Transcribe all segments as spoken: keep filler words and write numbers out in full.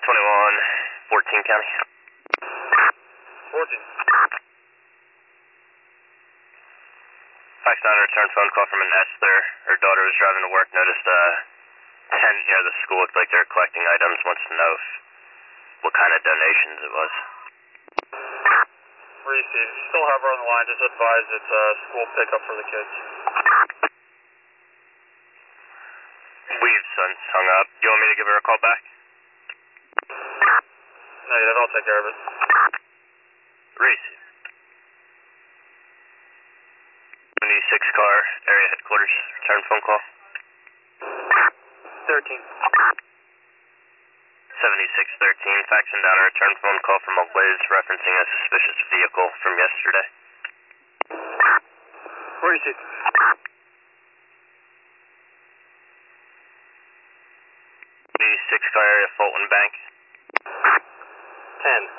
twenty-one, fourteen County. fourteen. Fax nine, return phone call from an Esther. Her daughter was driving to work, noticed a tent near the school. Looked like they were collecting items. Wants to know if, what kind of donations it was. Received. Still have her on the line. Just advise it's a school pickup for the kids. We've since hung up. You want me to give her a call back? Negative. I'll take care of it. Receive. seventy-six car, area headquarters. Return phone call. thirteen. seventy-six thirteen, faxing down a return phone call from a Liz referencing a suspicious vehicle from yesterday. Received. seventy-six car, area Fulton Bank. ten.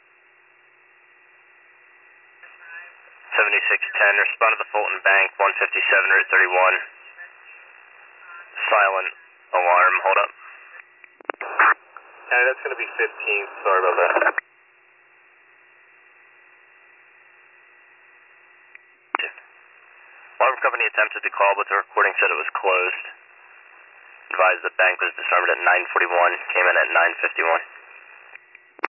seventy-six ten, respond to the Fulton Bank, one fifty-seven, Route thirty-one. Silent alarm, hold up. County, that's going to be fifteen. Sorry about that. Alarm company attempted to call, but the recording said it was closed. Advised the bank was disarmed at nine forty-one, came in at nine fifty-one.